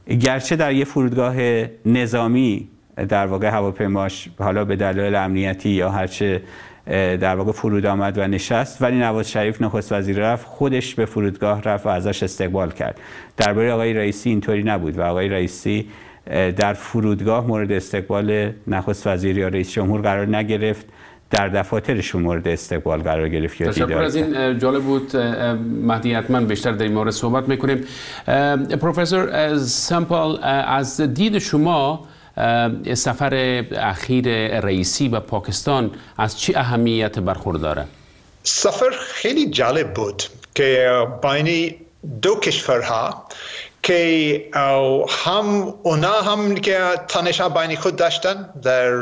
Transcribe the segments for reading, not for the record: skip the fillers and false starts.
گرچه در یه فرودگاه نظامی در واقع هواپیماش حالا به دلایل امنیتی یا هرچه در واقع فرود آمد و نشست، ولی نواز شریف نخست وزیر رفت، خودش به فرودگاه رفت و ازش استقبال کرد. درباره آقای رئیسی اینطوری نبود و آقای رئیسی در فرودگاه مورد استقبال نخست وزیر یا رئیس جمهور قرار نگرفت، در دفاترشون مورد استقبال قرار گرفت. تشکر از این، جالب بود. مهدی حتما بیشتر در این مورد صحبت میکنیم. پروفسور سمپل، از دید شما سفر اخیر رئیسی به پاکستان از چه اهمیت برخورداره؟ سفر خیلی جالب بود که بین دو کشورها که هم که تنش‌ها بین خود داشتن در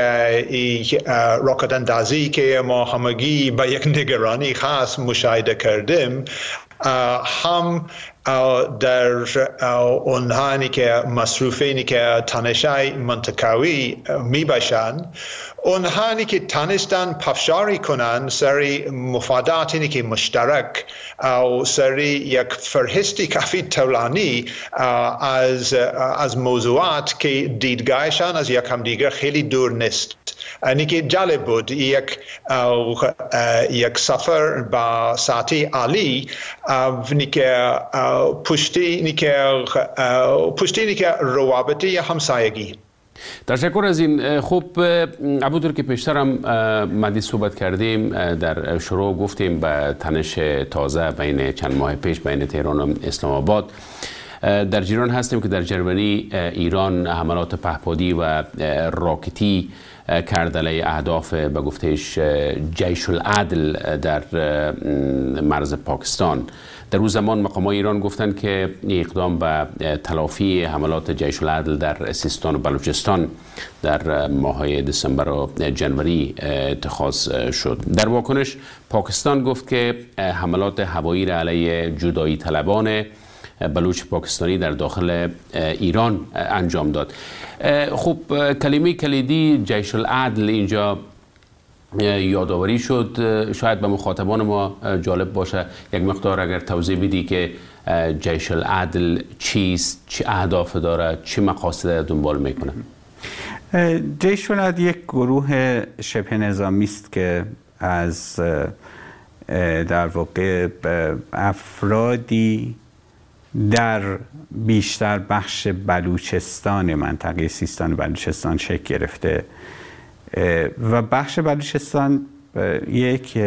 راکت اندازی که ما همگی با یک نگرانی خاص مشاهده کردیم، هم در اونهایی که مصروفینی که تنش‌های منطقوی می باشند، اونهایی که تانستن پافشاری کنند سری مفاداتی که مشترک او سری یک فهرستی کافی طولانی از موضوعات که دیدگاهشان از یک همدیگر خیلی دور نیست. اینی که جالب بود، یک سفر با سطح عالی پشتی که روابطی همسایگی. تشکر از این. خب همونطور که پیشتر هم مدی صحبت کردیم، در شروع گفتیم به تنش تازه بین چند ماه پیش بین تهران و اسلام آباد. در جریان هستیم که در جرمنی ایران حملات پهپادی و راکتی کرد علیه اهداف به گفتهش جیش العدل در مرز پاکستان. در اون زمان مقامات ایران گفتند که اقدام به تلافی حملات جیش العدل در سیستان و بلوچستان در ماه‌های دسامبر و جنوری اتخاذ شد. در واکنش پاکستان گفت که حملات هوایی را علیه جدایی طلبان بلوچ پاکستانی در داخل ایران انجام داد. خب کلمه کلیدی جیش العدل اینجا یادآوری شد. شاید به مخاطبان ما جالب باشه یک مقدار اگر توضیح بدی که جیش العدل چیست، چه اهداف داره، چه مقاصد دنبال میکنه؟ جیش العدل یک گروه شبه نظامی است که از در واقع افرادی در بیشتر بخش بلوچستان منطقه سیستان و بلوچستان شکل گرفته و بخش بلوچستان یک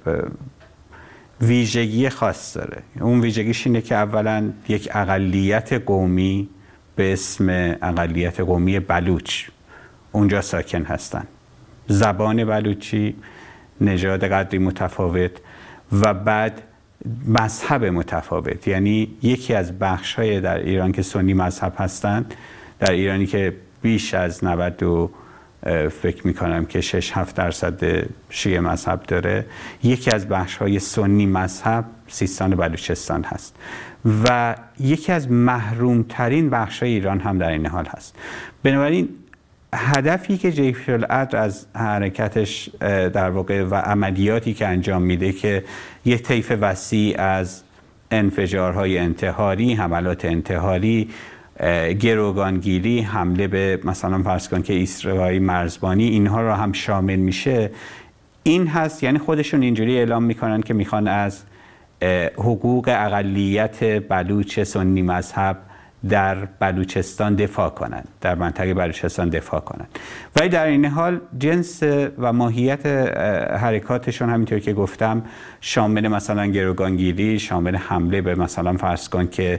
ویژگی خاص داره. اون ویژگیش اینه که اولا یک اقلیت قومی به اسم اقلیت قومی بلوچ اونجا ساکن هستن، زبان بلوچی، نژاد قدری متفاوت و بعد مذهب متفاوت. یعنی یکی از بخش‌های در ایران که سنی مذهب هستند، در ایرانی که بیش از 90 فکر میکنم که 6-7% شیعه مذهب داره، یکی از بخش‌های سنی مذهب سیستان و بلوچستان هست و یکی از محرومترین بخش‌های ایران هم در این حال هست. بنابراین هدفی که جیش العدل از حرکتش در واقع و عملیاتی که انجام میده که یک طیف وسیع از انفجارهای انتحاری، حملات انتحاری، گروگانگیری، حمله به مثلا فرض کن که ایستگاه‌های مرزبانی، اینها را هم شامل میشه، این هست. یعنی خودشون اینجوری اعلام میکنن که میخوان از حقوق اقلیت بلوچ سنی مذهب در بلوچستان دفاع کنند، در منطقه بلوچستان دفاع کنند. ولی در این حال جنس و ماهیت حرکاتشون همینطور که گفتم شامل مثلا گروگانگیری، شامل حمله به مثلا فرض کن که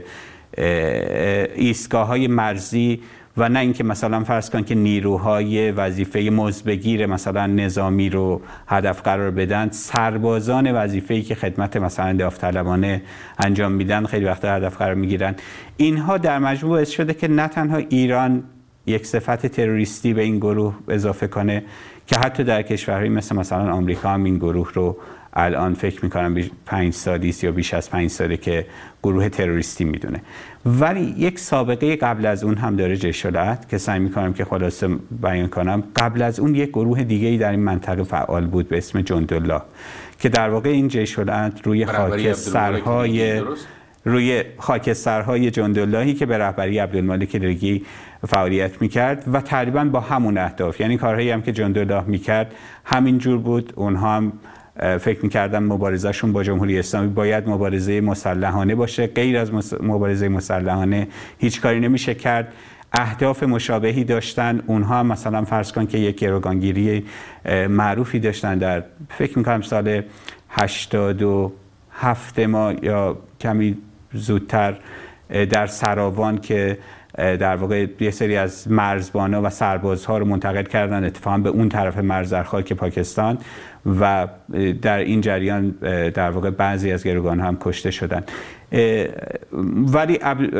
ایستگاه‌های مرزی و نه اینکه مثلا فرض کن که نیروهای وظیفه مزبگیر مثلا نظامی رو هدف قرار بدن، سربازان وظیفه‌ای که خدمت مثلا داوطلبانه انجام میدن خیلی وقتا هدف قرار میگیرن. اینها در مجموع باعث شده که نه تنها ایران یک صفت تروریستی به این گروه اضافه کنه که حتی در کشورهایی مثلا آمریکا هم این گروه رو الان فکر میکنم 5 سالی یا بیش از 5 ساله که گروه تروریستی میدونه. ولی یک سابقه قبل از اون هم داره جیش العدل که سعی میکنم که خلاصه بیان کنم. قبل از اون یک گروه دیگه‌ای در این منطقه فعال بود به اسم جندالله که در واقع این جیش العدل روی خاک سرهای روی خاکسترهای جنداللهی که به رهبری عبدالمالک ریگی فعالیت میکرد و تقریبا با همون اهداف، یعنی کارهایی هم که جندالله میکرد همین جور بود. اونها هم فکر میکردن مبارزهشون با جمهوری اسلامی باید مبارزه مسلحانه باشه، غیر از مبارزه مسلحانه هیچ کاری نمیشه کرد. اهداف مشابهی داشتن اونها، مثلا فرض کن که یک گروگانگیری معروفی داشتن در فکر میکنم سال 87 ما یا کمی زودتر در سراوان که در واقع یه سری از مرزبانا و سربازها رو منتقل کردن اتفاقا به اون طرف مرز در خاک پاکستان و در این جریان در واقع بعضی از گروگان‌ها هم کشته شدن. ولی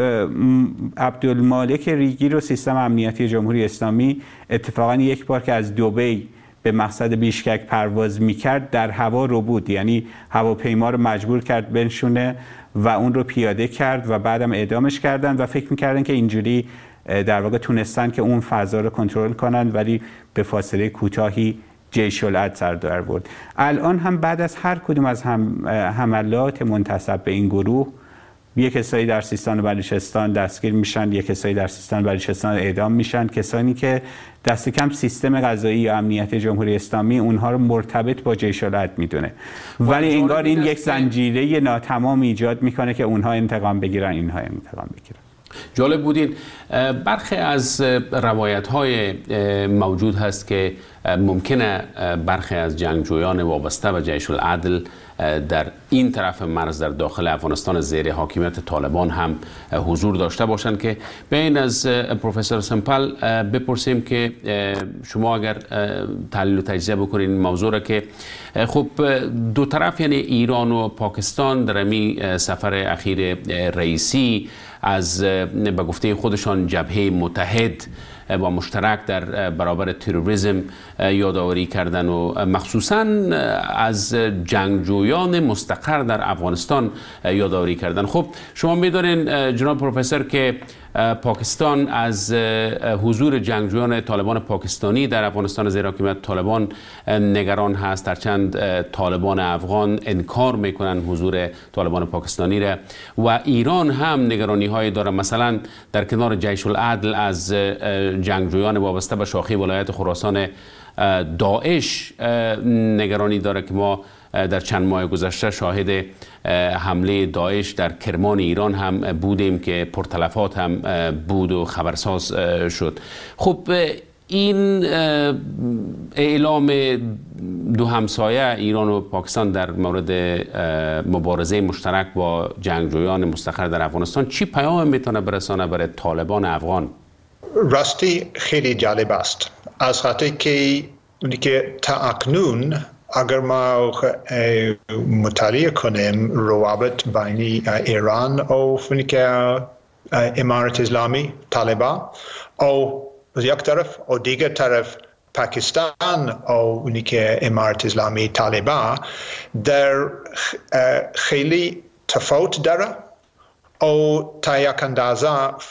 عبدالمالک ریگی رو سیستم امنیتی جمهوری اسلامی اتفاقا یک بار که از دبی به مقصد بیشکک پرواز میکرد در هوا رو بود، یعنی هواپیما رو مجبور کرد بنشونه و اون رو پیاده کرد و بعدم اعدامش کردن و فکر میکردن که اینجوری در واقع تونستن که اون فضا رو کنترل کنن، ولی به فاصله کوتاهی جیش العدل سر در برد. الان هم بعد از هر کدوم از حملات منتسب به این گروه، یک کسایی در سیستان و بلوچستان دستگیر میشن، یک کسایی در سیستان و بلوچستان اعدام میشن، کسانی که دست کم سیستم قضایی یا امنیت جمهوری اسلامی اونها رو مرتبط با جیش العدل میدونه، ولی انگار این یک زنجیره ناتمام ایجاد میکنه که اونها انتقام بگیرن، اینها انتقام بگیرن. جالب بودین. برخی از روایت‌های موجود هست که ممکنه برخی از جنگجویان وابسته به جیش العدل در این طرف مرز در داخل افغانستان زیر حاکمیت طالبان هم حضور داشته باشند، که بین از پروفسور سمپل بپرسیم که شما اگر تحلیل و تجزیه بکنید این موضوع را که خب دو طرف یعنی ایران و پاکستان در این سفر اخیر رئیسی از به گفته خودشان جبهه متحد و مشترک در برابر تروریسم یادآوری کردن و مخصوصاً از جنگجویان مستقر در افغانستان یادآوری کردن. خب شما می‌دونین جناب پروفسور که پاکستان از حضور جنگجویان طالبان پاکستانی در افغانستان زیر حاکمیت طالبان نگران هست، هرچند طالبان افغان انکار میکنن حضور طالبان پاکستانی را، و ایران هم نگرانی های داره. مثلا در کنار جیش العدل از جنگجویان وابسته به شاخه ولایت خراسان داعش نگرانی داره که ما در چند ماه گذشته شاهد حمله داعش در کرمان ایران هم بودیم که پرتلفات هم بود و خبرساز شد. خب این اعلام دو همسایه ایران و پاکستان در مورد مبارزه مشترک با جنگجویان مستقر در افغانستان چی پیام میتونه برسانه برای طالبان افغان؟ راستی خیلی جالب است، از خاطر که تا اکنون اگر ما مطالعه کنیم روابط بین ایران و امارت اسلامی طالبان او از یک طرف و دیگر طرف پاکستان و امارت اسلامی طالبان در خیلی تفاوت داره او تا یک اندازه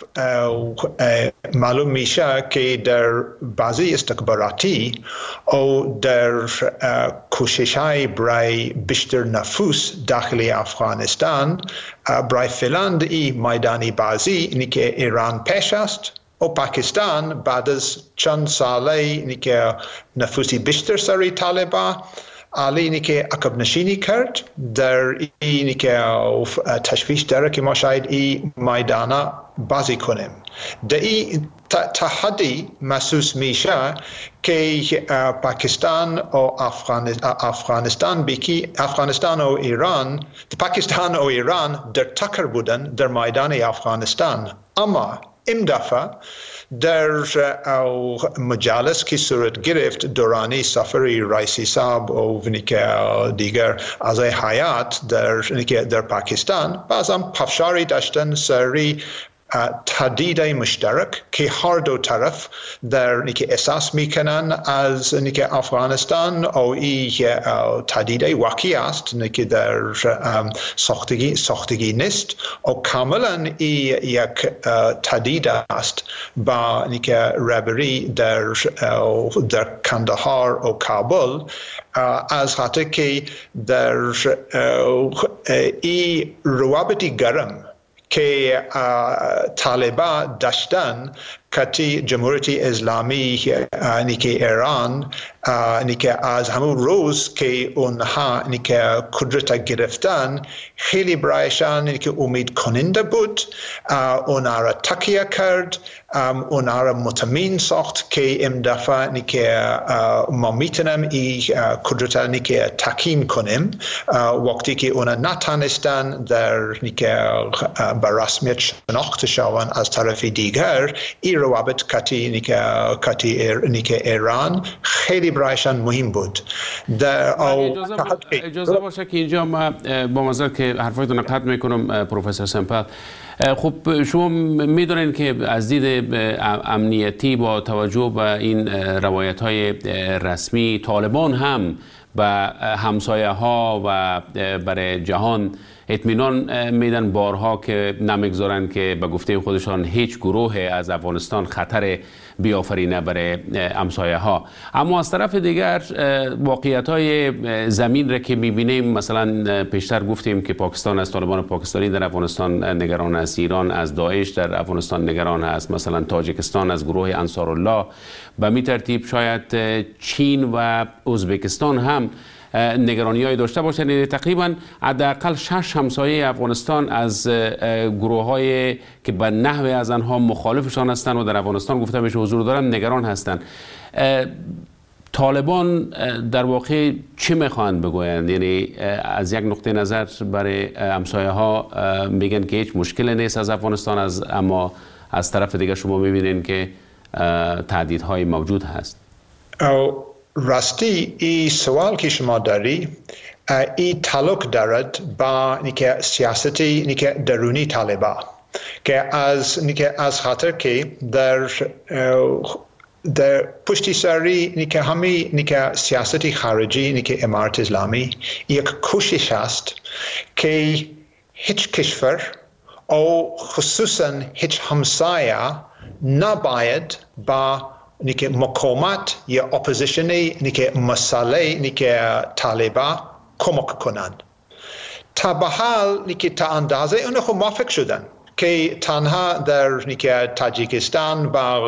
معلوم میشه که در بعضی استخباراتی او در کوشش های برای بیشتر نفوذ داخل افغانستان برای فعلا این میدانی بازی اینی که ایران پیش است و پاکستان بعد از چند ساله اینی که نفوذی بیشتر سری طالبان اینی که عقب نشینی کرد در اینی که تشویش داره که ما شاید این میدانا بازی کنیم. در این تحدی محسوس میشه که پاکستان و افغانستان و ایران، پاکستان و ایران در تکر بودن در میدان افغانستان، اما این دفعه در مجالس که صورت گرفت دورانی سفری رئیسی صاحب و دیگر اعضای هیئت در پاکستان، بعضا پافشاری داشتن سری تهدید مشترک که هر دو طرف در نیک احساس میکنن از نیک افغانستان او این تهدید واقعی است که در ساختگی نیست و کاملا این یک تهدید است با نیک رهبری در کندهار و کابل از خاطر که در این روابطی گرم که طالبان داشتن کتی جمهوری اسلامی نیک ایران نیک از همون روز که اونها نیک قدرت گرفتن خیلی برایشان نیک امید کننده بود، اونها را تکیه کرد، اونها را مطمئن ساخت که امدفعه نیک ما میتونیم این قدرت نیک تحکیم کنیم وقتی که اونها نتانستن در نیک به رسمیت شناخته شوند از طرف دیگر. این روابط کتی نیک ایران خیلی برایشان مهم بود. اجازه باشه که اینجا ما با معذرت که حرفایتون قطع میکنم پروفسور سمپل. خب شما میدونین که از دید امنیتی با توجه به این روایت‌های رسمی طالبان هم به همسایه ها و برای جهان اطمینان میدن بارها که نمیگذارن که به گفته خودشان هیچ گروه از افغانستان خطر بیافرینه برای همسایه ها. اما از طرف دیگر واقعیت های زمین را که میبینیم، مثلا پیشتر گفتیم که پاکستان از طالبان پاکستانی در افغانستان نگران است، ایران از داعش در افغانستان نگران است، مثلا تاجیکستان از گروه انصارالله، به می ترتیب شاید چین و ازبکستان هم نگرانی‌های داشته باشند. یعنی تقریبا حداقل 6 همسایه افغانستان از گروه‌های که به نحوی از آنها مخالفشان هستند و در افغانستان گفته میشه حضور دارند نگران هستند. طالبان در واقع چی میخواهند بگویند؟ یعنی از یک نقطه نظر برای همسایه ها میگن که هیچ مشکلی نیست از افغانستان، اما از طرف دیگر شما میبینین که تهدیدهای موجود هست. راستی این سوال که شما داری این تعلق دارد با سیاستی درونی طالبان که از خاطر که در پشتی سری همین سیاستی خارجی امارت اسلامی یک کوشش است که هیچ کشور او خصوصا هیچ همسایه نباید با مقاومت یا اپوزیشن مسئله طالبان کمک کنند. تا به حال تا اندازه اونها موافق شدن که تنها در تاجیکستان با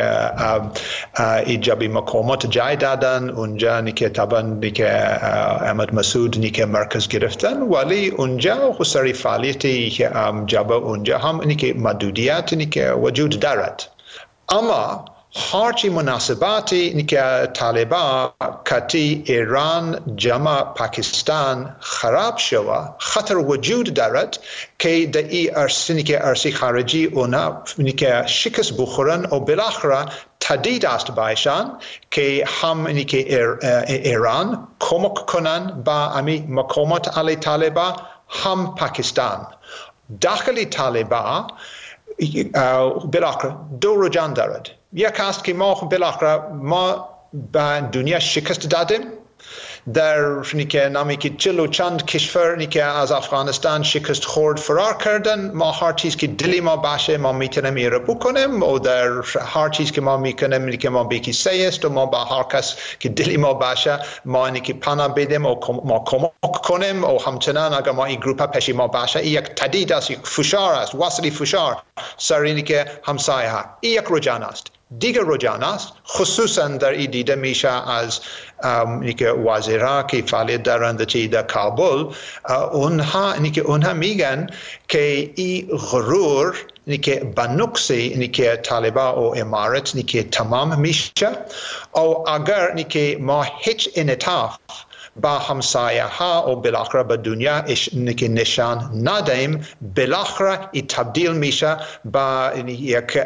ایجابی مقاومت جای دادن، اونجا طبعا احمد مسعود مرکز گرفتن، ولی اونجا خسری فعالیتی جبه اونجا هم محدودیت وجود دارد. اما هرچی مناسباتی که طالبان کتی ایران جمع پاکستان خراب شود خطر وجود دارد که در این ارسی خارجی اونا شکست بخورن و بالاخره تهدید است بایشان که هم ایران کمک کنن با امی مقاومت علی طالبان، هم پاکستان. داخل طالبان بالاخره دو رجحان دارد. یک است که ما بالاخره ما به دنیا شکست دادیم در نامی که چلو چند کشور از افغانستان شکست خورد فرار کردن. ما هر چیز که دلی ما باشه ما میتونیم ایره بکنیم و در هر چیز که ما میکنیم که ما بیکی سه است و ما با هر کس که دلی ما باشه ما که پناه بدیم و ما کمک کنیم و همچنان اگر ما این گروپ پیش ما باشه این یک تهدید است، یک فشار است، وصلی فشار سر اینی که همسایه ها. این یک رجحان است. دیگر رجحان است خصوصا در این دیده میشه از وزیرها که فعالیت دارند در کابل، اونها میگن که این غرور به نقص طالبان و امارت تمام میشه و اگر ما هیچ انعطاف با همسایه ها و بالاخره به دنیا که نشان ندهیم، بالاخره این تبدیل میشه با یک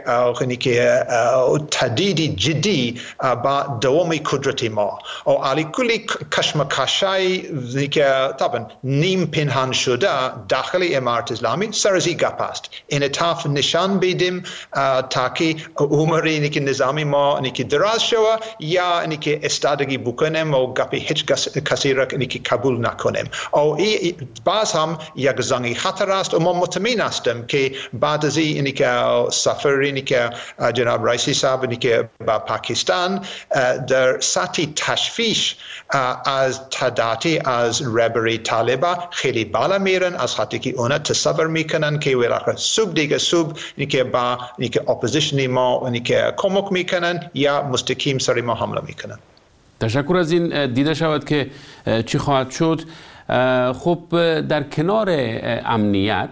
تهدید جدی با دوام قدرت ما. و علی کلی کشمکشی که طبعا نیم پنهان شده داخل امارت اسلامی سر از این گپ است. انعطاف نشان بدیم تاکه عمری که نظامی ما دراز شوه یا که استادگی بکنیم و گپی هیچ کسی را که قبول نکنیم. و باز هم یک زنگ خطر است و ما مطمئن هستیم که بعد از این که سفر که جناب رئیسی صاحب که با پاکستان در سطح تشویش از تعدادی از رهبری طالبان خیلی بالا میرن، از خاطر که اونا تصور میکنن که وقت صبح دیگه صبح که با اپوزیشن ما که کمک میکنن یا مستقیم سر ما حمله میکنن. تشکر از این. دیده شود که چی خواهد شد. خب در کنار امنیت،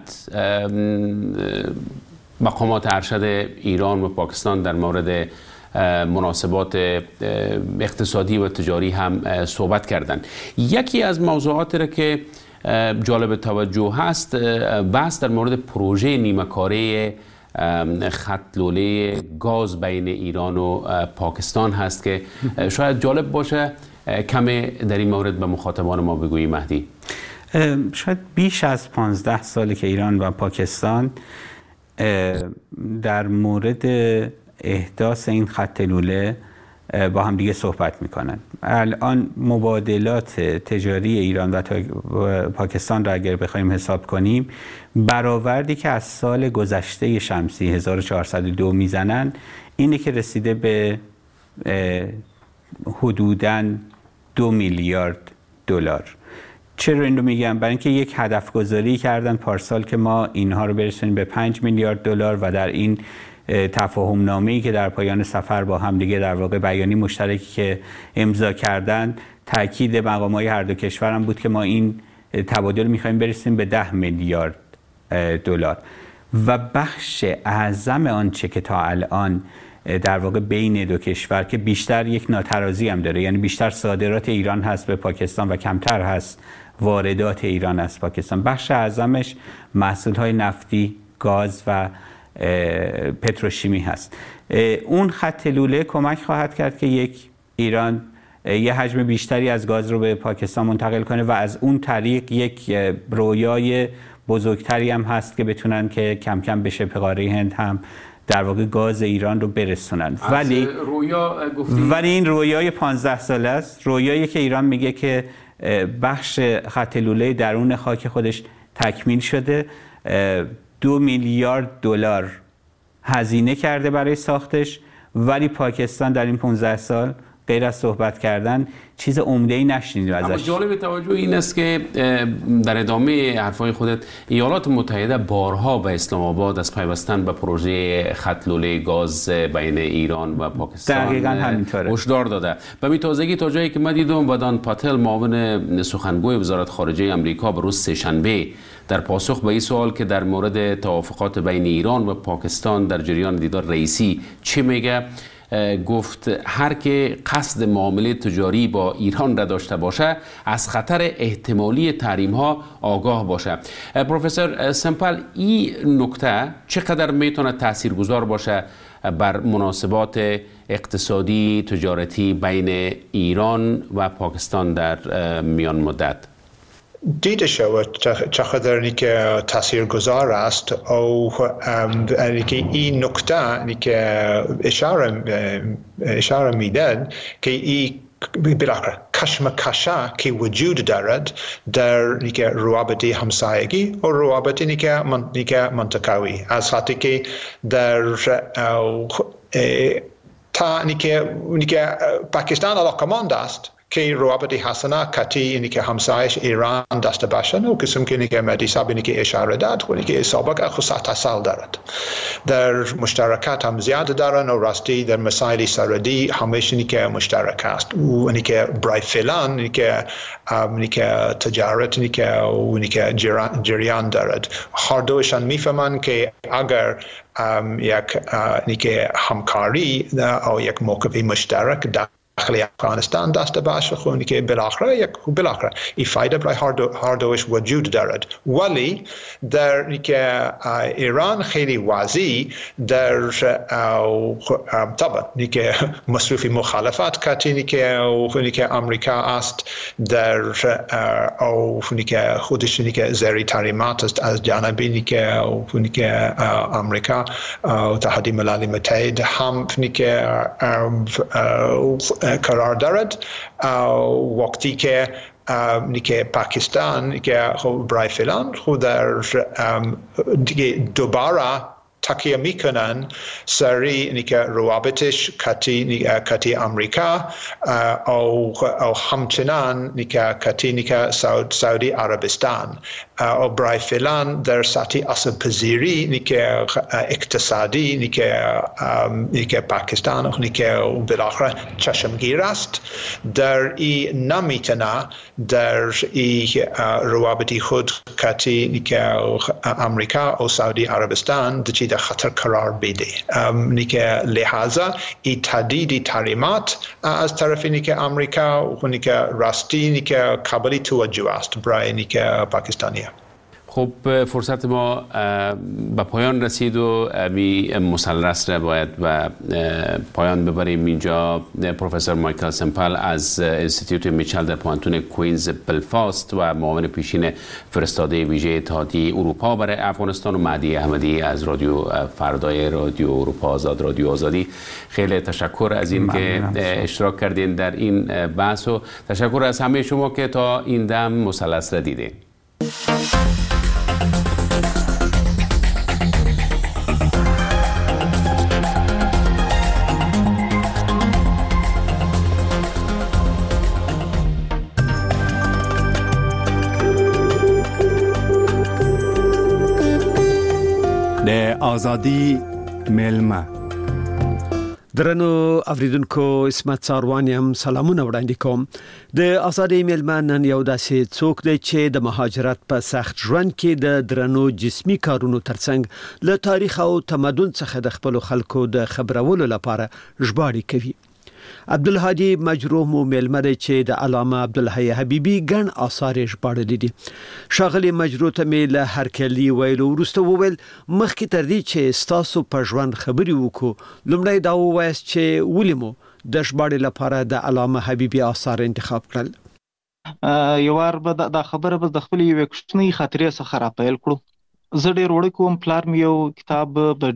مقامات ارشد ایران و پاکستان در مورد مناسبات اقتصادی و تجاری هم صحبت کردند. یکی از موضوعاتی را که جالب توجه هست بحث در مورد پروژه نیمه‌کاره خط لوله گاز بین ایران و پاکستان هست که شاید جالب باشه کمی در این مورد به مخاطبان ما بگویی مهدی. شاید بیش از 15 ساله که ایران و پاکستان در مورد احداث این خط لوله با هم دیگه صحبت میکنن. الان مبادلات تجاری ایران و پاکستان را اگر بخوایم حساب کنیم، برآوردی که از سال گذشته شمسی 1402 میزنن اینه که رسیده به حدوداً 2 میلیارد دلار. چرا این رو میگم؟ برای اینکه یک هدف گذاری کردن پارسال که ما اینها رو برسونیم به 5 میلیارد دلار و در این تفاهم نامه‌ای که در پایان سفر با هم دیگه در واقع بیانیه مشترکی که امضا کردن، تاکید مقام‌های هر دو کشور هم بود که ما این تبادل می‌خوایم برسیم به 10 میلیارد دلار و بخش اعظم آنچه که تا الان در واقع بین دو کشور که بیشتر یک ناترازی هم داره، یعنی بیشتر صادرات ایران هست به پاکستان و کمتر هست واردات ایران از پاکستان، بخش اعظمش محصولات نفتی، گاز و پتروشیمی هست. اون خط لوله کمک خواهد کرد که یک ایران یه حجم بیشتری از گاز رو به پاکستان منتقل کنه و از اون طریق یک رویای بزرگتری هم هست که بتونن که کم کم به شبه قاره هند هم در واقع گاز ایران رو برسونن. ولی این رویای 15 ساله است، رویایی که ایران میگه که بخش خط لوله درون خاک خودش تکمیل شده، 2 میلیارد دلار هزینه کرده برای ساختش، ولی پاکستان در این 15 سال غیر از صحبت کردن چیز عمده‌ای نشنیدیم ازش. اما جالب توجه این است که در ادامه حرفای خودت ایالات متحده بارها به اسلام آباد از پیوستن به پروژه خط لوله گاز بین ایران و پاکستان هشدار داده. به این تازگی تا جایی که من دیدم ودان پاتل معاون سخنگوی وزارت خارجه آمریکا به روز سه‌شنبه در پاسخ به این سوال که در مورد توافقات بین ایران و پاکستان در جریان دیدار رئیسی چه میگه، گفت هر که قصد معامله تجاری با ایران را داشته باشه از خطر احتمالی تحریم ها آگاه باشه. پروفسور سمپل، این نکته چقدر میتونه تاثیرگذار باشه بر مناسبات اقتصادی تجارتی بین ایران و پاکستان در میان مدت؟ دیده شود چقدر که تاثیرگذار است او که این نکته که اشاره میدن که این بالاخره کشمکش که وجود دارد در روابط همسایگی و روابط منطقوی، از خاطر که در پاکستان علاقمند است که روابط حسنه کتی که همسایش ایران داشته باشند و قسم که مهدی صاحب که اشاره داد و که سابقه خصوصا سال دارد، در مشترکات هم زیاد دارن و راستی در مسائل سرحدی همیشه که مشترک است و که برای فعلا که تجارت که جریان دارد. هر دوشان میفهمند که اگر یک همکاری او یک موقف مشترک داخل افغانستان داشته باشه، خونی که بالاخره این فایده برای هر دوش وجود دارد. ولی در ایران خیلی واضح در طبعا که مصرف مخالفت کاتینی که آمریکا است در او که خودش که زیر تحریمات است از جانب که آمریکا و اتحادیه ملل متحد هم که قرار دارد. وقتی که پاکستان که برای فعلا خود در دیگه دوباره تکیه میکنن سری که روابطش کتی آمریکا او همچنان که سعودی عربستان او برای فعلا در سطح اصل پذیری که اقتصادی که پاکستان که بالاخره چشمگیر است در این نمیتونه در این روابطی خود کتی که آمریکا و سعودی عربستان در خطر قرار بده. لحاظا این تهدید تحریمات از طرف آمریکا و راستی قابل توجه است برای پاکستانی. خب فرصت ما به پایان رسید و امی مثلث را باید و پایان ببریم. اینجا پروفسور مایکل سمپل از انستیتوت میچل در پوانتون کوینز بلفاست و معاون پیشین فرستاده ویژه اتحادیه اروپا برای افغانستان و مهدی احمدی از رادیو فردای رادیو اروپا آزاد رادیو آزادی، خیلی تشکر از این که اشتراک کردین در این بحث و تشکر از همه شما که تا این دم مثلث را دیدین. آزادی میلمه. درنو اوریدونکو اسمت ساروانیم سلامونه وړاندې کوم. د آزادی میلمه نن یو داسې څوک دی چې د مهاجرت په سخت ژوند کې د درنو جسمی کارونو ترڅنګ له تاریخ او تمدن څخه د خپل خلکو د خبرولو لپاره ژباړې کوي. عبدالهادي مجروح مو میلمه دی چې د علامه عبدالحی حبیبی ګڼ آثار ژباړلي دي. ښاغلي مجروح ته مې له هرکلي ویلو وروسته وویل مخکې تر دې چې ستاسو په ژوند خبرې وکړو لومړی دا ووایاست چې ولې مو د ژباړې لپاره د علامه حبیبی آثار انتخاب کړل؟ یو وار به دا خبره به د خپلې یوې کوچنۍ خاطرې څخه راپیل کړو. زه ډېر وړوکی وم، پلار مې یو کتاب به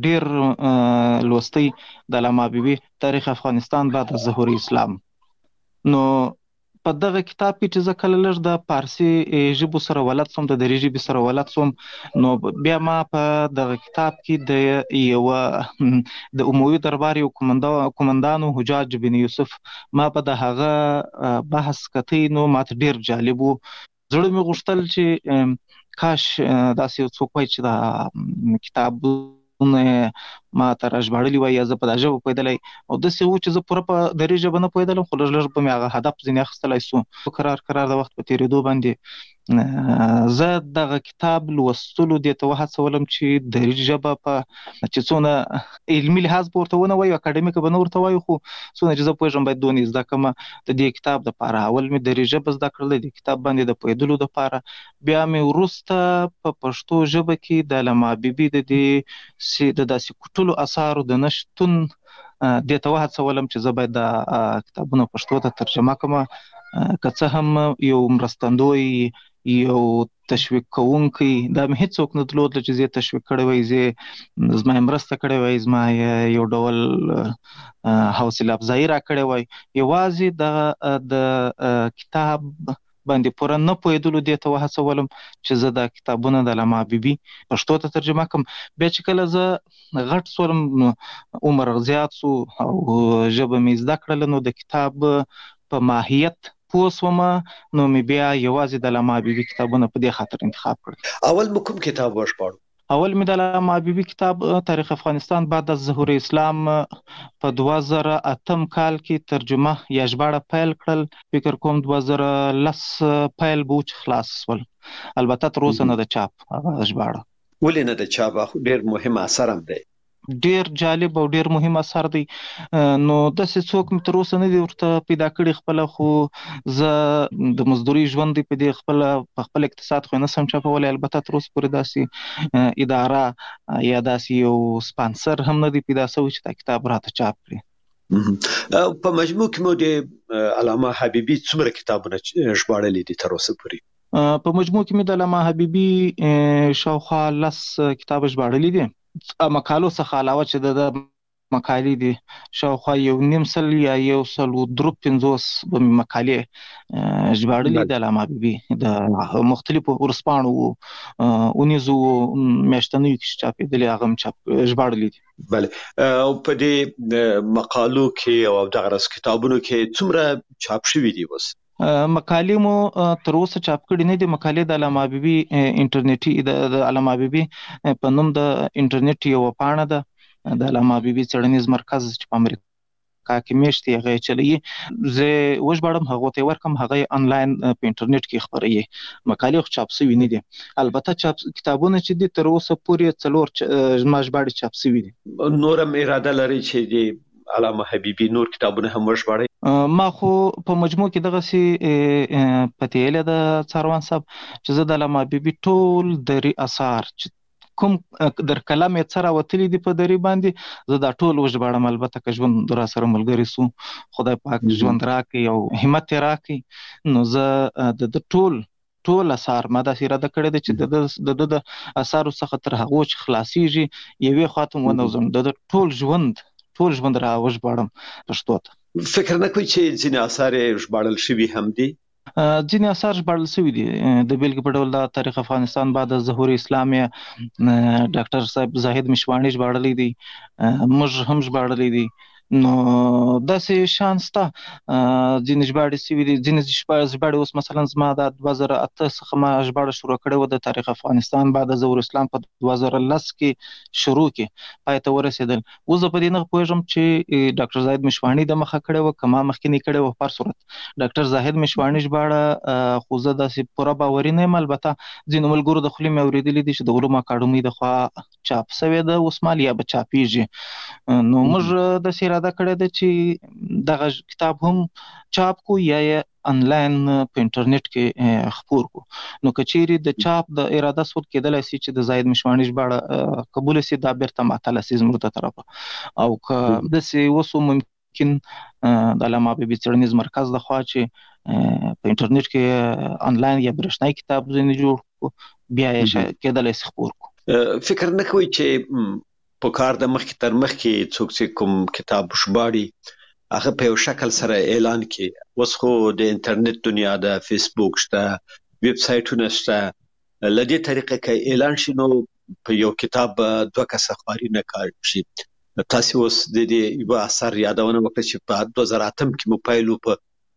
ډېر لوستی د علامه حبیبي تاریخ افغانستان بعد از ظهور اسلام. نو په دغه کتاب کې چې زه کله لږ د فارسي ژبو سره ولد سوم، د دري ژبې سره ولد سوم، نو بیا ما په دغه کتاب کې د یوه د اموي دربار یو قومندان حجاج بن یوسف ما په د هغه بحث کتی، نو ماته ډېر جالب و. زړه مې غوښتل چې کاش داسې یو څوک وای چې دا کتابونه ما ته راژباړلي وای یا زه په دا ژبه پوهېدلی، او داسې و چې زه پوره په دري ژبه نه پوهېدلم، خو لږ لږ به مې هغه هدف ځینې اخیستلی سو. کرار د وخت په تېرېدو باندې زه دغه کتاب لوستلو دې ته وهڅولم چې دري ژبه په چې څونه علمي لحاظ به ورته ونه وایو، اکاډمیکه به نه ورته وایو، خو څونه چې زه پوهېږم باید دونې زده کړمه د دې کتاب دپاره. اول مې دري ژبه زده کړل د کتاب باندې د پوهېدلو دپاره، بیا مې وروسته په پښتو ژبه کې د علامه حبیبي د داسې کوټلو اثارو د نه شتون دې ته وهڅولم چې زه باید دا کتابونه پښتو ته ترجمه کړم، که څه هم یو مرستندوی یو تشویق کوونکی دا مې هیڅوک نه درلود چې زه تشویق کړی وای، زما مرسته کړی وای، زما یو ډول حوصله افزایي را کړی وای. یوازې د کتاب باندې پوره نه پوهېدلو دې ته وهڅولم چې زه دا کتابونه د علامه حبیبي پښتو ته ترجمه کړم. بیا چې کله زه غټ سولم، عمر زیات سو او ژبه مې زده کړله، نو د کتاب په ماهیت پوه سوم، نو مې بیا یوازې د علامه حبیبي کتابونه په دې خاطر انتخاب کړل. اول مو کوم کتاب وژباړو؟ اول مې د علامه حبیبي کتاب تاریخ افغانستان بعد از ظهور اسلام په 2008 کال کې ترجمه یا ژباړه پیل کړل. فکر کوم 2010 پیل به چې خلاص شول، البته تر اوسه نه د چاپ هغه ژباړه. ولې نه د چاپ؟ ډېر مهم اثر هم دی. ډیر جالب او ډیر مهم اثر دی. نو داسې څوک مې تر اوسه نه دی ورته پیدا کړی خپله، خو زه د مزدوري ژوند دی په دې په خپل اقتصاد خو نه سم چاپولی. البته تر اوسه پورې داسې اداره یا داسې یو سپانسر هم نه دی پیدا شوی چې دا کتاب راته چاپ کړي. په مجموع کې مو د علامه حبیبي څومره کتابونه ژباړلي دي تر اوسه پورې؟ په مجموع کې مې د علامه حبیبي شاوخوا 10 کتاب ژباړلي دي. مقالو څخه علاوه چې د مقالې دي شاوخوا 1.5 یا 153 مقالې ژباړلي د علامه حبیبي د مختلفو ورځپاڼو اونیزو میاشتنیو کې چاپېدلي هغه هم ژباړلي دي. بله، او په دې مقالو کې او دغه کتابونو کې څومره چاپ شوي دي اوس؟ مقالې مو تر اوسه چاپ کړي نه دي. مقالې د علامه حبیبي انټرنیټي د علامه حبیبي په نوم د انټرنیټ یو پاڼه ده د علامه حبیبي څېړنیز مرکز چې په امریکا کې میشت دی، هغه چلوي. زه وژباړم، هغه ته ورکم، هغه انلاین په انټرنیټ کې خپروي. مقالې خو چاپ شوي نه دي. البته کتابونه چې دي تر اوسه پورې 4 ما ژباړې چاپ شوي دي. نورم اراده لري چې د علامه حبیبي نور کتابونه هم وژباړئ؟ ما خو په مجموع کې دغسې پتیله د څاروان صاحب چې زه د علامه حبیبي ټول دري اثار چې کوم در کلام یې څه راوتلي دي په دري باندې زه دا ټول وژباړم. البته که ژوند راسره ملګري سو، خدای پاک ژوند راکړي او همت یې راکړي، نو زه د ټول اثار ما داسې اراده کړې ده چې د اثارو څخه تر هغو چې خلاصیږي یوې خواته ونوځم، د ټول ژوند را وژباړم پښتو ته. فکر نه کوئ چې ځینې اثار ژباړل شوي هم دي؟ ځینې اثار ژباړل شوي دي. د بیلګې په ډول د تاریخ افغانستان بعد از ظهور اسلام ډاکټر صاحب زاهد مشواڼي ژباړلی دی، موږ هم ژباړلی دی. نو داسې شان سته. ځینې ژباړې شوي دي، ځینې ژباړې اوس مثلا زما د 2008 څخه ما ژباړه شروع کړې وه د تاریخ افغانستان بعد از ظهور اسلام په 2010 کې شروع کې پای ته ورسېدل. اوس زه په دې نه پوهېږم چې ډاکټر زاهد مشواڼي د مخه کړې وه که ما مخکې کړې وه. په هر صورت ډاکټر زاهد مشواڼي ژباړه خو زه داسې پوره باوري نه یم. البته ځینو ملګرو د خولې مې اورېدلي دي چې د علومو اکاډمۍ د خوا چاپ شوی ده اوس مهال یا به چاپېږي. نو موږ داسې اراده کړې ده چې دغه کتاب هم چاپ کو یا انلاین په انټرنیټ کې خپور کو. نو که چیرې د چاپ د اراده صورت کېدلی شي چې د زاهد مشواڼي ژباړه قبول شي، دا بیرته معطله شي زموږ ته طرفه، او که داسې اوس ممکن د علامه حبیبي څېړنیز مرکز د خوا چې په انټرنیټ کې انلاین یا برېښنایي کتاب ځینې جوړ کو، بیا یې کېدلی شي خپور کو. فکر نه کوئ چې په کار د مخکې تر مخکې څوک چې کوم کتاب ژباړي هغه په یو شکل سره اعلان کړي؟ اوس خو د انټرنیټ دنیا د فیسبوک شته، ویب سایټونه شته، له دې طریقې که اعلان شي نو په یو کتاب 2 کسه خواري نه کار شي. تاسو اوس د دې یو اثر یادونه وکړه چې په 2008 کې مو پایلو، په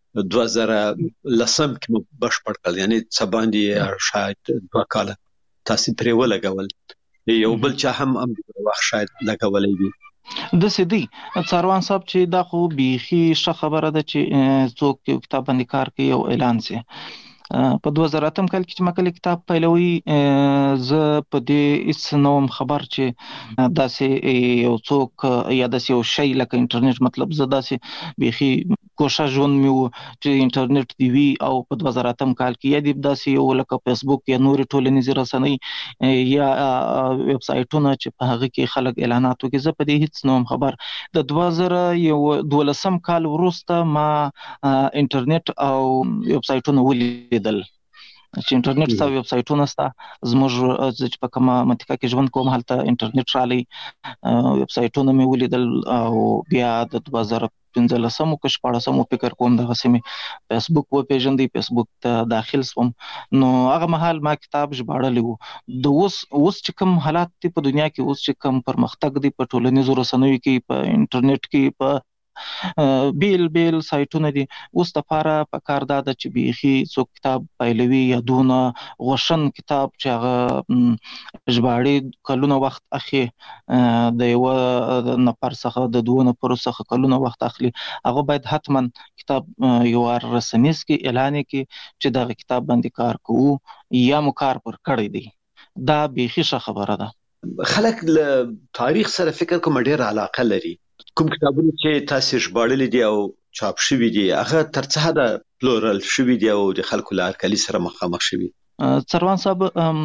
2010 کې مو بشپړ کړل، یعنی څه باندې شاید 2 کاله تاسو پرې ولګول. یو بل چا هم وخت شاید لګولای دی. داسې دی څاروان صاحب چې دا خو بیخي ښه خبره ده چې څوک یو کتاب باندې کار کوي او اعلان شي. په 2008 کال کې چې ما کله کتاب پیلوي زه په دې هیڅ نه وم خبر چې داسې یو څوک یا داسې یو شی لکه انټرنیټ، مطلب زه داسې بیخي کوشش ژوند مې و چې انټرنیټ دی وي، او په 2008 کال کې یا دې داسې یو لکه فیسبوک یا نورې ټولنیزې رسنۍ یا ویب سایټونه چې په هغه کې خلک اعلانات وکړي، زه په دې هیڅ نه وم خبر. د 2012 کال وروسته ما انټرنیټ او ویب سایټونه ولیدل چې انټرنیټ سره ویب سایټونه سته. زموږ چې په کومه منطقه کې ژوند کوم هلته انټرنیټ رالی، ویب سایټونه مې ولیدل، او بیا د 2015 کې 14 فکر کوم دغسې مې فیسبوک وپېژندی، فیسبوک ته داخل شوم. نو هغه مهال ما کتاب ژباړلی و. د اوس چې کوم حالات دي په دنیا کې، اوس چې کوم پرمختګ دی په ټولنیزو رسنیو کې، په انټرنیټ کې، په بیل سایټونه دي، اوس لپاره په کار دا ده چې بیخي څوک کتاب پیلوي یا دونه غوښن کتاب چې هغه ژباړي کلونه وخت اخلي، د یو نفر څخه د 2 نفرو څخه کلونه وخت اخلي، هغه باید حتما کتاب یو رسنیز کې اعلان کړي چې دغه کتاب باندې کار کوو یا مو کار پر کړی دی. دا بیخي ښه خبره ده. خلک له تاریخ سره فکر کوم ډیر علاقه لري. کوم کتابونه چې تاسو ژباړل دي او چاپ شوي دي هغه تر څه حده پلورل شوي دي او د خلکو له هرکلي سره مخامخ شوي؟ سروان صاحب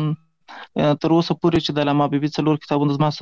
تر اوسه پورې چې د علامه حبیبي 4 کتابونه زما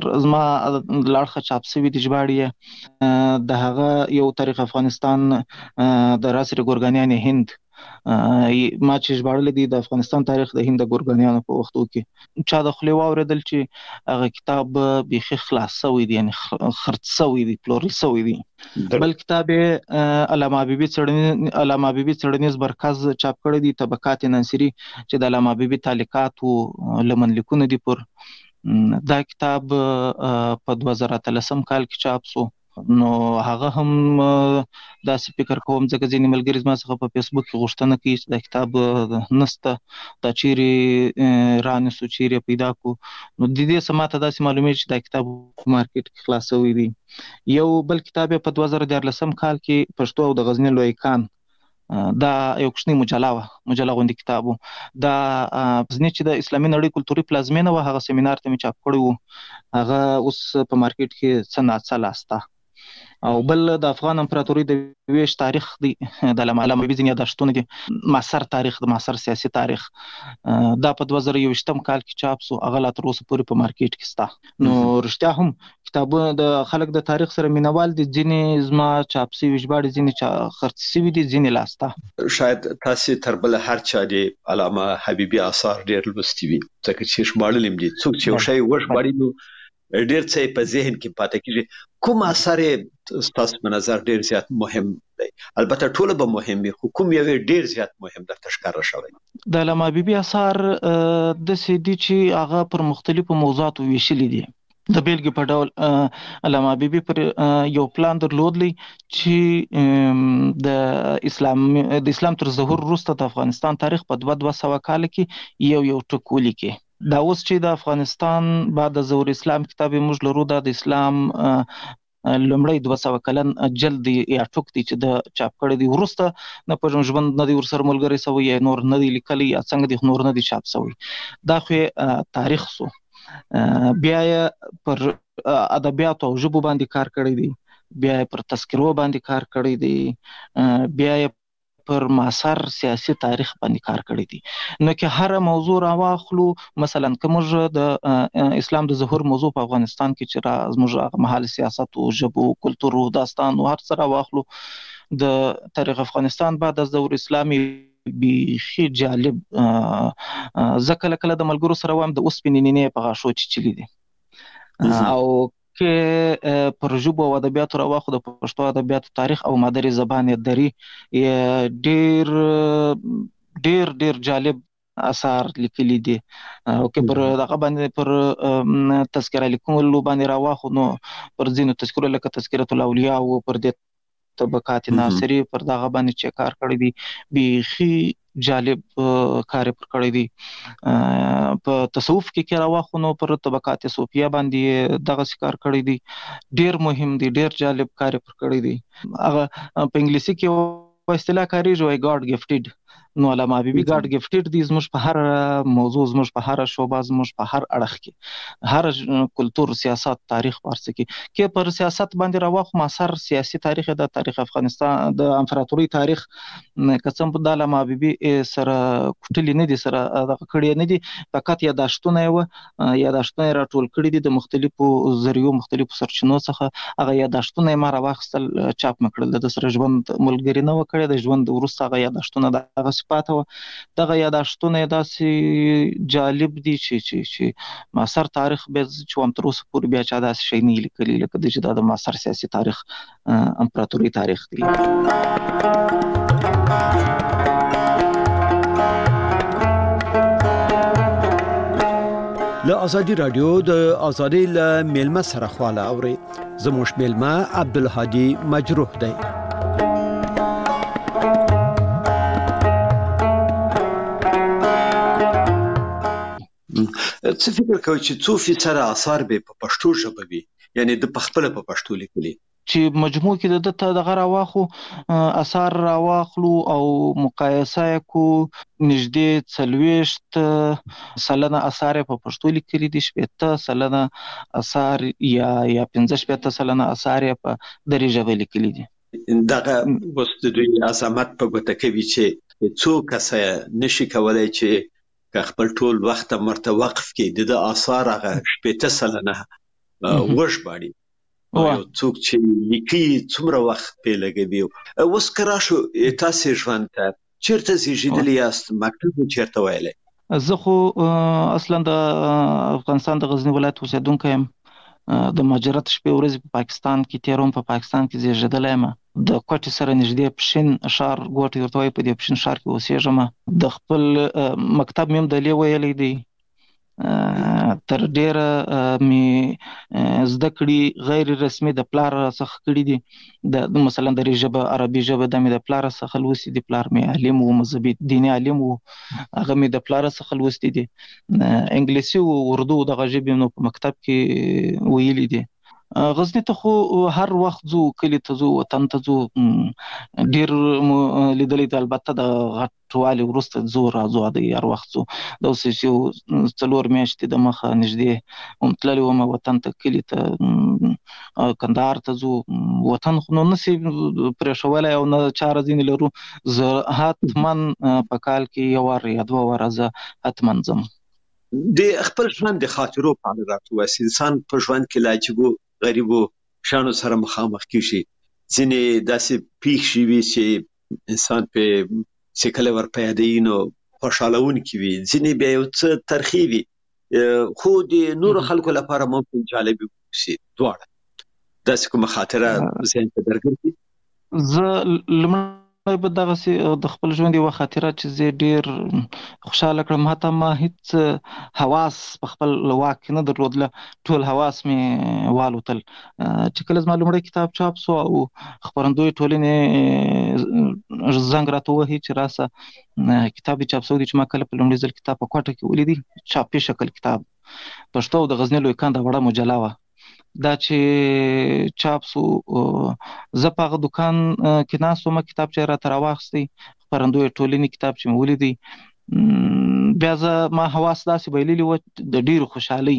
لاړخه چاپ شوي دي ژباړي د هغه یو تاریخ افغانستان د راسر ګورګانیان هند ما چې ژباړل دي د افغانستان تاریخ د هند د ګورګانیانو په وختو کې چا د خولې واورېدل چې هغه کتاب بیخي خلاص شوی دی یعنی خرڅ شوی دی پلورل شوی دی. بل کتاب علامه حبیبي څېړنیز مرکز چاپ کړی دی طبقات ناصری چې د علامه حبیبي تعلیقات او لمن لیکونه دي پر دا کتاب په 2013 کال کې چاپ شو. نو هغه هم داسې فکر کوم ځکه ځینې ملګري زما څخه په فیسبوک کې غوښتنه کوي چې دا کتاب نسته دا چیرې رانیسو چیرې پیدا کو نو د دې څه ماته داسې معلومیږي چې دا کتاب په مارکیټ کې خلاص شوی دی. یو بل کتاب په 2014 کال کې پښتو او د غزنی لوی کان دا یو کوچنی مجله غوندې کتاب دا غزنی چې د اسلامي نړۍ کلتوري پلازمینه و هغه سیمینار ته مې چاپ کړی و هغه اوس په مارکیټ کې څه ناڅه لاسته. او بل د افغان امپراتوري د ویش تاریخ دی د علامه حبیبي ځینې یادښتونه دي معاصر تاریخ د معاصر سیاسي تاریخ دا په 2021 کال کې چاپ شو هغه لا تر اوسه پورې په مارکیټ کې شته. نو رښتیا هم کتابونه د خلک د تاریخ سره مینوال دي ځینې زما چاپ شوي ژباړې ځینې خرڅ شوي دي ځینې لاسته. شاید تاسو تر بل هر چا دی علامه حبیبي آثار ډیر لوستي وي ځکه چې ژباړل هم دي څوک چې یو شی وژباړي نو ډیر څه په ذهن کې پاتې کیږي. کوم اثر تاسو په نظر ډیر زیات مهم دی؟ البته ټول به مهم وي خو کوم یو ډیر زیات مهم درته ښکاره شوی؟ د علامه حبیبي آثار د سیدی چې هغه پر مختلفو موضوعاتو ویشلي دي. د بیلګې په ډول علامه حبیبي پر یو پلان درلودلی چې د اسلام تر ظهور وروسته د افغانستان تاریخ په 200 کال کې یو ټکو لیکي. دا اوس چې د افغانستان بعد د ظهور اسلام کتاب موږ لرو دا د اسلام لومړی 200 کلن جلد یا ټوک دی چې د چاپ کړی دی وروسته نه په ژوند نه دی ورسره ملګری شوی یا نور نه دی لیکلی یا څنګه دی نور نه دی چاپ شوی دا خو تاریخ سو. بیا پر ادبیات او ژبو باندې کار کړی دی بیا پر تذکرو باندې کار کړی دی بیا پر معاصر سیاسي تاریخ باندې کار کړی دی. نو کې هر موضوع راواخلو مثلا کوم د اسلام د ظهور موضوع په افغانستان کې چې زموږ مهال سیاست او ژبو کلتور او داستان او هر څه راواخلو د تاریخ افغانستان بعد از ظهور اسلامي بیخي جالب ځکه کله د ملګرو سره وایم د اوسپنې نینې په غاښو چیچلي دي او کې پر ژبو او ادبیاتو راواخو د پښتو ادبیاتو تاریخ او مادری زبان دری ډیر ډیر ډیر جالب اثار لیکلي دي او کې پر دغه باندې پر تذکرہ لیکلو باندې راواخو نو پر ځینو تذکرو لکه تذکرۃ الاولیاء او پر د طبقات ناصری پر دغه باندې چې کار کړی دی بیخي جالب کار پر کړی دی. په تصوف کې راواخو نو پر طبقات صوفیه باندې دغه کار کړی دی ډیر مهم دی ډیر جالب کار پر کړی دی. هغه په انګلیسي کې په اصطلاح کاریږي ګاډ گیفټډ نو علامه حبیبي ګاډ گیفټډ دی زموږ په هر موضوع زموږ په هر شعبه زموږ په هر اړخ کې هر کلتور سیاست تاریخ پارس کې پر سیاست باندې راواخو معاصر سیاسي تاریخ د تاریخ افغانستان د امپراتوري تاریخ قسم په علامه حبیبي سره کوټلی نه دي سره د کړي نه دي فقط یاداشتونه راټول کړي دي د مختلفو ذریعو مختلفو سرچینو څخه هغه یاداشتونه ما راوخستل چاپ مکړل د سره ژوند ملګری نه وکړي د ژوند ورسته هغه یاداشتونه دغه صفات و دغه یاداشتونه داسې جالب دي چې معاصر تاریخ به چې هم تر اوسه پورې بیا چا داسې شی نه لیکلی لکه د چې د معاصر سیاسي تاریخ امپراتوري تاریخ دی. له ازادي رادیو د ازادي له میلمه سره خواله اوري زموږ میلمه عبدالهادي مجروح دی. څه فکر کوي چې څو فیصد آثار به په پښتو ژبه وي یعنی د خپل په پښتو لیکلي چې مجموع کې د ته دغه راواخو اثار راواخلو او مقایسه کو نږدې 40% سلنه اثار په پښتو لیکلي دي، 70% اثار یا 15% اثار په دري ژبه لیکلي دي. دغه اوس د دوی عظمت په ګوته کوي چې څو کسه نشي کولای چې خپل ټول وخت مرته وقف کړي د آثار هغه 70% وژباړي او یو څوک چې لیکي څومره وخت په لګوي. اوس کرا شو تاسو ژوند ته چیرته زیږیدلی یاست؟ مکتب چیرته ویلې؟ زه خو اصلا د افغانستان د غزنی ولایت اوسیدونکی یم. د مهاجرت شپې ورځې په پاکستان کې تیروم. په پاکستان کې زیږیدلی یم. د کوټې سره نږدې پښین ښار ګوټ ورته وایي، په دې پښین ښار کې اوسېږم. د خپل مکتب مې هم د لې ویلی دی. تر ډیره می زده کړې غیر رسمي د پلار څخه کړې دي. د مثلا دري ژبه، عربي ژبه د می د پلار څخه لوستې دي. پلار می عالم و، مذهبي دیني عالم و، هغه می د پلار څخه لوستې دي. انګلیسي او اردو دغه ژبې نو په مکتب کې ویلي دي. غزنی ته خو هر وخت ځو، کلی ته ځو، وطن ته ځو. ډیر لیدلې ده، البته د غټوالي وروسته ځو راځو دی هر وخت ځو. د اوس یو 4 میاشتې د مخه نږدې تللی وم وطن ته، کلی ته کندهار ته ځو. وطن خو نو نسي پرېښولی او نه چاره ځینې لرو. زه حتما په کال کې یو وار یا 2 واره زه حتما ځم. د خپل ژوند د خاطرو په اړه راته وایي. انسان په ژوند کې له عجیبو غریبو شیانو سره مخامخ کیږي. ځینې داسې پیښې وي چې انسان په چې کله ورپه یادوي نو خوشحالونکي وي، ځینې بیا یو څه ترخې وي، خو د نورو خلکو لپاره ممکن جالب وي. دواړه داسې کومه خاطره ذهن ته درګرځي؟ زه لومړی به دغسې د خپل ژوند یوه خاطره چې زه ډېر خوشحاله کړم. حتی ما هیڅ حواس په خپل واک کې نه درلودله، ټول حواس مې والوتل. چې کله زما لومړی کتاب چاپ سو او خپرندوی ټولنې زنګ راته ووهي چې راسه کتاب دې چاپ سوی دی، چې ما کله په لومړي ځل کتاب په کوټه کې ولیدی. چاپي شکل کتاب پښتو د غزني لوی کنده وړه مجله وه. دا چې چاپ سو زه په هغه دوکان کې ناست وم، کتاب چې راته راواخیستی خپرندوی ټولنې کتاب چې مې ولیدی، بیا زه ما حواس داسې بایللي وه د ډېرو خوشحالۍ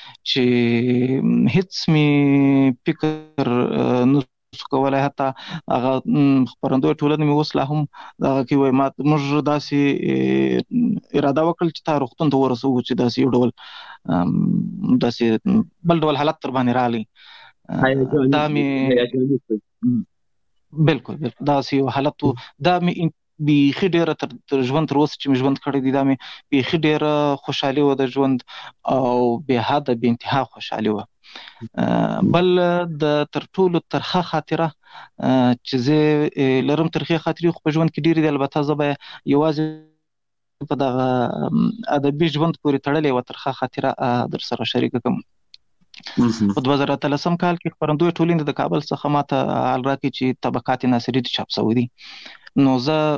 چې هیڅ مې فکر نه سو کولی. حتی هغه خپرندوی ټولنه مې اوس لا هم دغه کې وایي موږ داسې اراده وکړل چې تا روغتون ته ورسوو چې داسې یو ډول داسې بل ډول حالت در باندې راغلی. دا مې بالکل داسې یو حالت و. دا مې بیخي ډېره تر ژوند تر اوسه چې مې ژوند کړی دی، دا مې بیخي ډېره خوشحالي وه د ژوند او بې حده بې انتها خوشحالي وه. بل د تر ټولو ترخه خاطره چې زه لرم، ترخې خاطرې خو په ژوند کې ډېرې دي، البته زه به یوازې په دغه ادبي ژوند پورې تړلې یوه ترخه خاطره در سره شریکه کړم. په 2013 کال کې خپرندوی ټولنې د کابل څخه ماته حال راکړي چې طبقات ناصري چاپ شوی دی. نو زه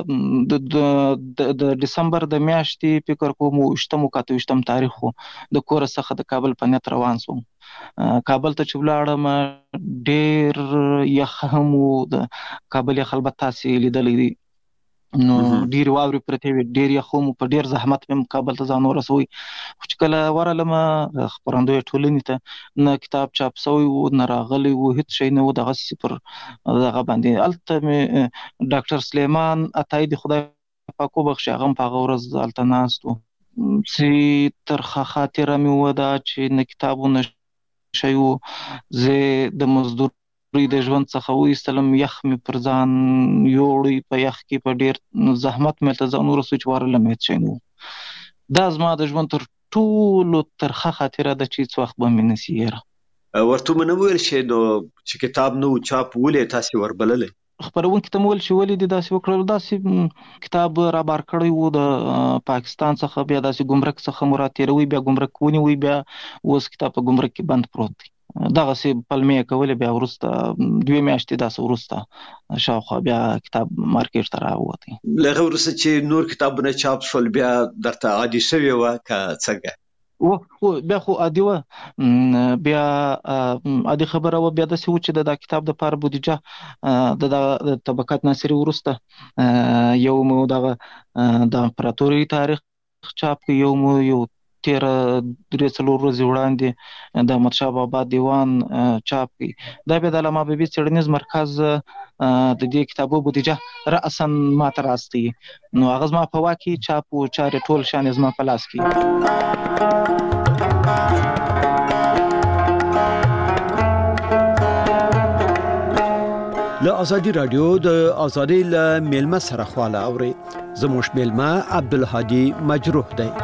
د ډسمبر د میاشتې فکر کوم 28 تاریخ د کور څخه د کابل په نیت روان سوم. کابل ته چې ولاړم ډېر یخ هم و. د کابل یخ البته تاسې لیدلی دی، نو ډېرې واورې پرتې وې، ډېر یخ هم په ډېر زحمت مې کابل ته ځان ورسوی. خو چې کله ورغلم خپرندوی ټولنې ته، نه کتاب چاپ سوی و، نه راغلی و، هېڅ شی نه و، دغسې پر دغه باندې. هلته مې ډاکټر سلیمان عطایي د خدای پاک وبخښي، هغه هم په هغه ورځ هلته ناست و. چې ترخه خاطره مې وه دا چې نه کتاب و نه شی و. زه د مزدور د ژوند څخه وایستلم، یخ مې پر ځان یوړی، په یخ کې په ډېر زحمت مې هلته ځان ورسوی چې ورغلم هېڅ شی نه و. دا زما د ژوند تر ټولو ترخه خاطره ده چې هېڅ وخت به مې نسي هېره. ورته مو نه ویل چې نو چې کتاب نه و چاپ ولې تاسې وربللی؟ خپرونکي ته مو ویل چې ولې دې داسې وکړل. داسې کتاب رابار کړی و د پاکستان څخه، بیا داسې ګمرک څخه مو راتېروي، بیا ګمرک ونیوي، بیا اوس کتاب په ګمرک کې بند پروت دی. دغسې پلمې یې کولې. بیا وروسته 2 میاشتې داسې وروسته شاوخوا بیا کتاب مارکیټ ته راووتی. له هغه وروسته چې نور کتابونه چاپ شول بیا درته عادي شوې وه که څنګه؟ خو بیا خو عادي و بیا عادي خبره و بیا د څه و چې د کتاب د پاره بودیجه د طبقات ناصری ورسته یو مو د امپراتوري تاریخ چاپ یو 13 ورځې وړاندې د احمد شاه بابا دیوان چاپ کړي دا بیا د علامه حبیبي څیړنیز مرکز د دې کتابو بودیجه رأسا ما ته راستي نو هغه زما په واکي چاپ او چارې ټول شان زما په لاس کې له ازادي رادیو د ازادي له میلمه سره خواله اوري زموږ میلمه عبدالهادي مجروح دی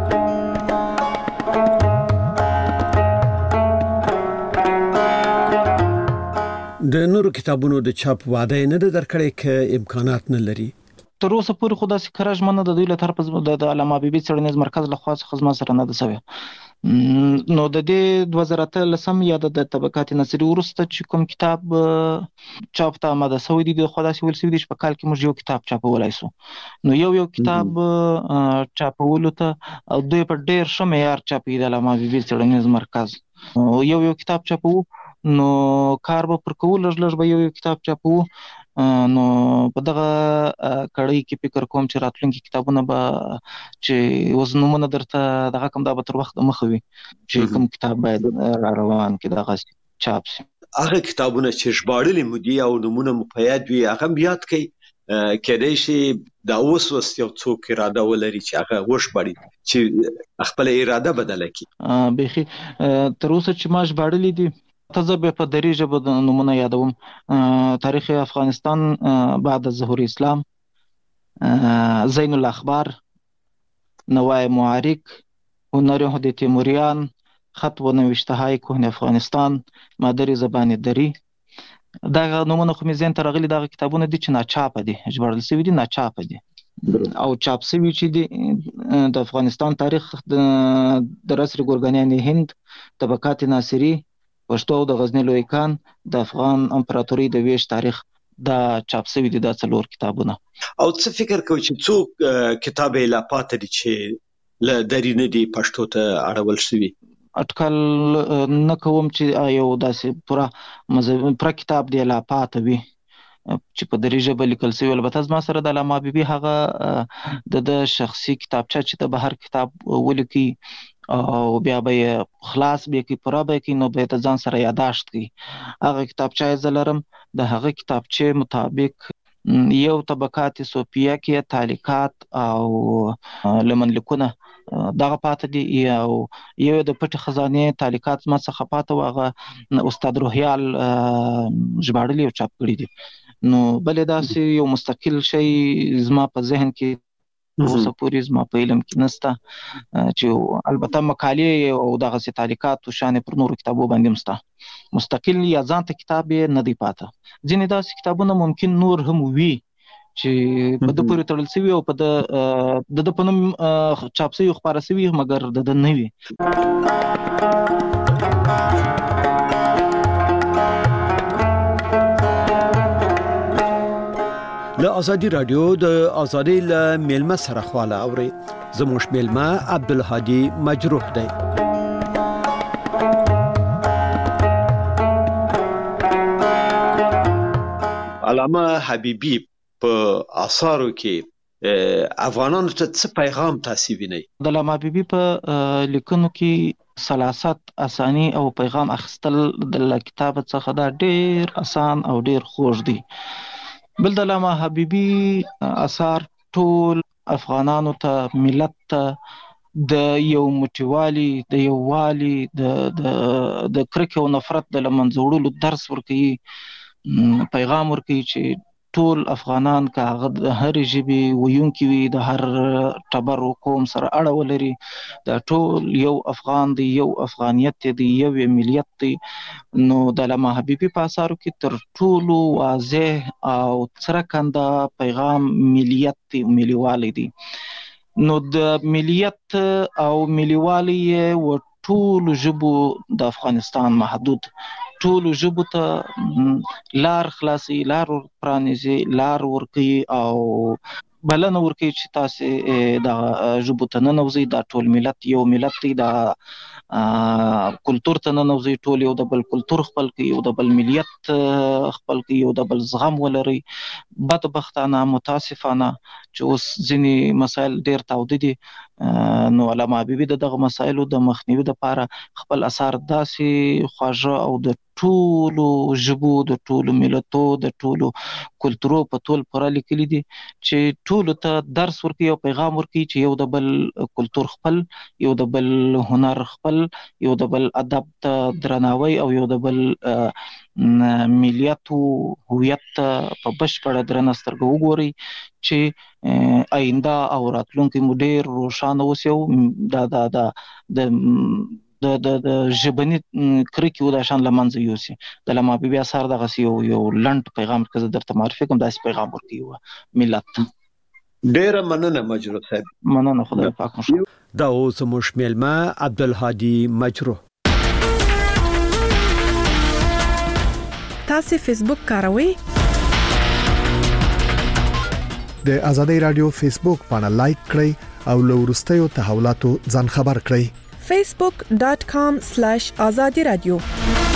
د نورو کتابونو د چاپ وعده نه درکړې ک امکانات نه لري تر اوسه پورې خو داسې کراج منه د دوی له طرفه د علامه حبیبي څیړنیز مرکز له خوا څخه زما سره نه ده سوی نو د دې 2013 یا د طبقات ناصری ورسته چې کوم کتاب چاپ ته آماده شوی دی د خدای سویل سوی دی په کال کې موږ یو کتاب چاپولای سو نو یو کتاب چاپولو ته او دوی په ډیر ښه معیار چاپی د علامه حبیبي څیړنیز مرکز یو کتاب چاپو نو کار به پر کول لږ به یو کتاب چاپو نو په دغه کړۍ کې فکر کوم چې راتلونکي کتابونه به چې وزنونه درته دغه کوم دا به تر وخت مخوي چې کوم کتاب باید روان کې دغه چاپ شي هغه کتابونه چې ژباړلي مو دي او نمونه مو په یاد وي هغه یاد کړئ کېدای شي دا اوس یو څوک اراده ولري چې هغه وژباړي چې خپل اراده بدله کړي بيخي تر اوسه چې ما ژباړلي دي تزبه په دري ژبه د نمونه یادوم تاریخ افغانستان بعد ظهور اسلام زین الاخبار نوای معارک هنر هدی تیموریان خط و نوشته های کهن افغانستان مادری زبان دری دا نمونه خو مې ځین ته راغلي دا کتابونه دي چې ناچاپ دي ژباړل شوي دي ناچاپ دي او چاپ شوي چې دي د افغانستان تاریخ د رسر ګورګانیان هند طبقات ناصری پښتو د غزنی لوی کان د افغان امپراتوري د ویش تاریخ دا چاپ شوی دي د څلور کتابونه او څه فکر کوي چې څوک کتاب لا پاتې دي چې ل دري نه دي پښتو ته اړول شوی اټکل نه کوم چې یو داسې پورا کتاب دی لا پاتې وي چې په دري ژبه لیکل شوی البته زما سره د علامه حبیبي هغه د شخصي کتابچه چې د بهر کتاب ولیکي او بیا به خلاص به کی پورا به کی نو به ته ځان سره یاداشت کی هغه کتابچه زلرم د هغه کتابچه مطابق یو طبقات صوفیه کې تعلیقات او لمن لیکونه دغه پاتې دي یو د پټ خزانه تعلیقات ما څخه پاتې واغه استاد روحیال ژباړلی او چاپ کړی دي نو بلې داسې یو مستقل شی زما په ذهن کې اوسه پورې زما په علم کې نسته چې البته مقالې او دغه سي تعلیقات او شان پر نورو کتابو باندې مسته مستقل یا ځانته کتاب نه دی پاته ځینې داسې کتابونه ممکن نور هم وي چې په د پورې تړل شوی او په د پنوم چاپ شوی خبره شوی مګر د نه وي له ازادي رادیو د ازادي له میلمه سره خواله اوري زموږ میلمه عبدالهادي مجروح دی علامه حبیبي په آثارو کې افغانانو ته څه پیغام تاسو وینئ د علامه حبیبي په لیکنو کې سلاست اسانی او پیغام اخستل د کتاب څخه دا ډیر آسان او ډیر خوږ دي بل د علامه حبیبي اثار ټول افغانانو ته ملت ته د یو موټیوالي د یو والی د کرکه او نفرت د لمنځوړلو درس ورکوي پیغام ورکوي چې ټول افغانان که هغه د هر ژبې ویونکي وي د هر ټبر او قوم سره اړه ولري دا ټول یو افغان دی یو افغانیت دی یو ملیت دی نو د علامه حبیبي په اثارو کې تر ټولو واضح او څرګند پیغام ملیت دی ملیوالی دی نو د ملیت او ملیوالی و ټول ژبو د افغانستان محدود ټول ژبو ته لار خلاصي لار پرانیزي لار ورکي او بلنه ورکړي چې تاسو د ژبوتنه نوځي دا ټول ملت یو ملت دی دا کلچر ته نوځي ټول یو د بل کلچر خپل کوي یو د بل ملیت خپل کوي یو د بل زغم ولري بدبختانه متاسفانه چې اوس ځینی مسایل ډیر تاوده دي نو علامه حبیبي دغه مسایلو د مخنیوي لپاره خپل اثار داسې خواږه او د ټولو ژبو د ټولو ملتو د ټولو کلچرو په ټول پر لیکلي دي چې ټول ته درس ورکړي او پیغام ورکړي چې یو د بل کلچر خپل یو د بل هنر خپل یو د بل ادب ته درناوی او یو د بل ملیت او هویت په بشپړه درنه سترګه وګوري چې آینده او راتلونکي مو ډیر روښانه اوسي د ژبني کرکې و د شان لمنځه یوسي د علامه حبیبي اثار دغه یو لنډ پیغام که زه درته معرفي کوم داسې پیغام ورکوي ملت ته ډیره مننه مجروح صاحب مننه خدای پاک مو دا اوس موږ میلمه عبدالهادي مجروح تاسو فیسبوک کاروئ د ازادي رادیو فیسبوک باندې لایک کړئ او له وروستیو تحولاتو ځان خبر کړئ facebook.com/azadi radio